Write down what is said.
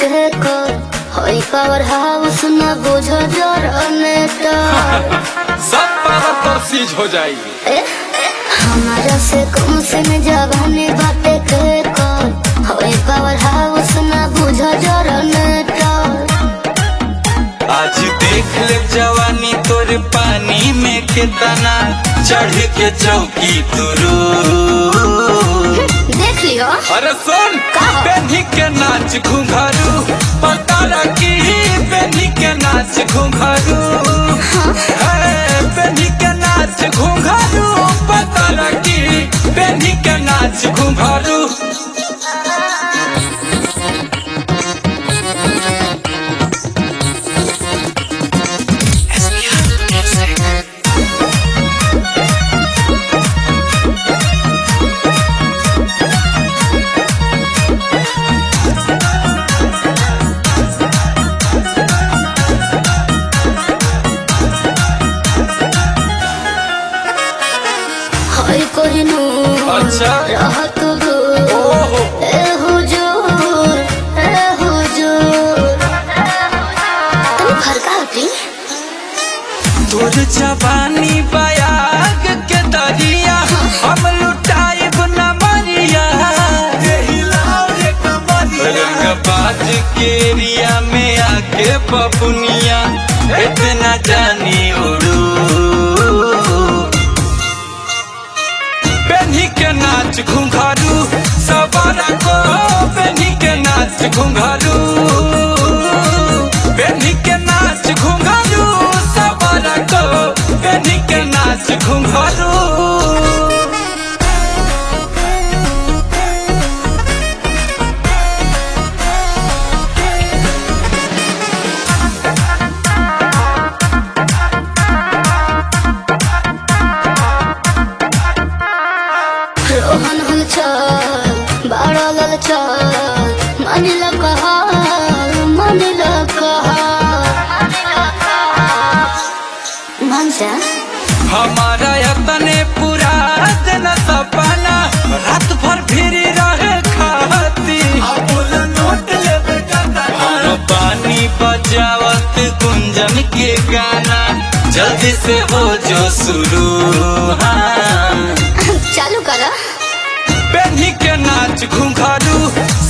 के कर होई पावर हाउस न बुझो जनरेटर सब पावर पर सीज हो जाई। हमारा से कम से न जवानी बाटे के कर होई पावर हाउस न बुझो जनरेटर। आज देख ले जवानी तोरे पानी में कितना चढ़ के चौकी तुरू देख लियो। अरे सुन बेनी के नाच घुंघरू पता रखी बेनी के नाच घुंघरू बेनी के नाच घुंघरू पता रखी बेनी के नाच घुंघरू। अच्छा राहत दूर ए हुजूर तुम फरका होती तोर जवानी बयाग के दरिया हम लुटाइब न मरिया रंगबाज के एरिया में आके पपुनिया इतना जानी उड़ू बेनी के नाच घुंघरू सवारा को बेनी के नाच घुंघरू बेनी के नाच घुंघरू सवारा को बेनी के नाच घुंघरू। रोहन हल चल बड़ा लल चल मानिला कहा मानिला कहा मान जा हमारा अपने पूरा दिन सपना रात भर फिरी रहे खाती पानी बजावत गुंजन के गाना जल्दी से हो जो शुरू चालू करा बेनी के नाच घुंघरू